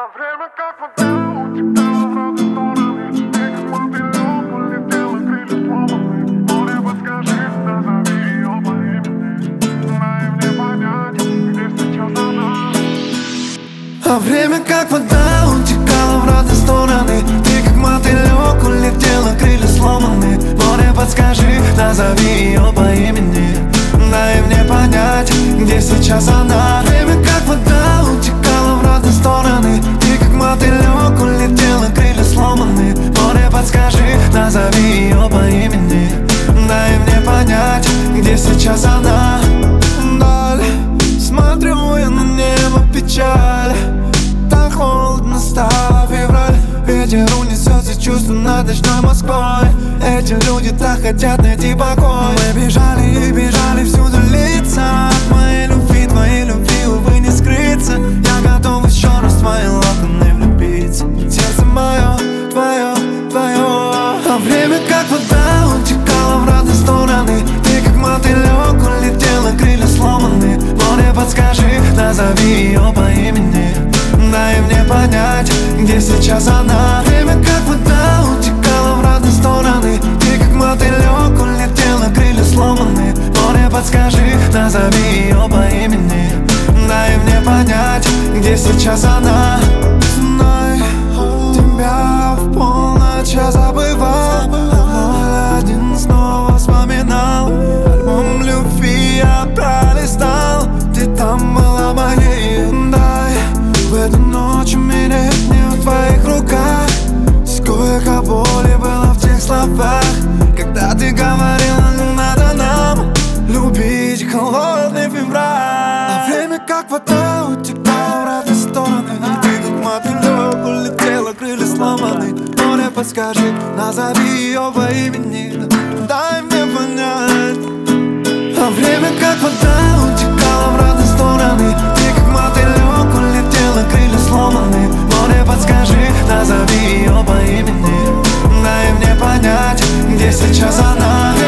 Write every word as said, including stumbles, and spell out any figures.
А время как вода утекало в разные стороны. Ты как мотылёк улетела, крылья сломаны. Море, подскажи, назови её по имени. Дай мне понять, где сейчас она. А время как вода утекало в разные стороны. Ты как мотылёк улетела, крылья сломаны. Море, подскажи, назови её по имени. Дай мне понять, где сейчас она. Время как вода утекало в разные стороны. Ты как мотылёк улетела, крылья сломаны. Море, подскажи, назови её по имени. Дай мне понять, где сейчас она. Даль, смотрю я на небо, печаль. Так холодно стало, февраль. Ветер унесется чувства над ночной Москвой. Эти люди так хотят найти покой. Мы бежали и бежали, всюду лица. От моей любви, твоей любви, увы, не скрыться. Я готов еще раз в твои локоны влюбиться. Сердце мое, твое, твое. А время как вода утекало в разные стороны. Ты как мотылёк улетела, крылья сломаны. Море, подскажи, назови её по имени. Дай мне понять, где сейчас она. Время как вода утекало в разные стороны. Ты как мотылёк улетела, крылья сломаны. Море, подскажи, назови её по имени. Дай мне понять, где сейчас она. Знай, тебя в полночь я забывал. ноль один снова вспоминал. Альбом любви я пролистал. Ты там была моей. Дай, в эту ночь у меня не в твоих руках. Сколько боли было в тех словах, когда ты говорила, не надо нам любить холодный февраль. А время как вода утекало в разные стороны. Ты как мотылёк улетела, крылья сломаны. Море, подскажи, назови её по имени. Дай мне понять. А время как вода утекало в разные стороны. Ты как мотылёк улетела, крылья сломаны. Море, подскажи, назови её по имени. Дай мне понять, где сейчас она.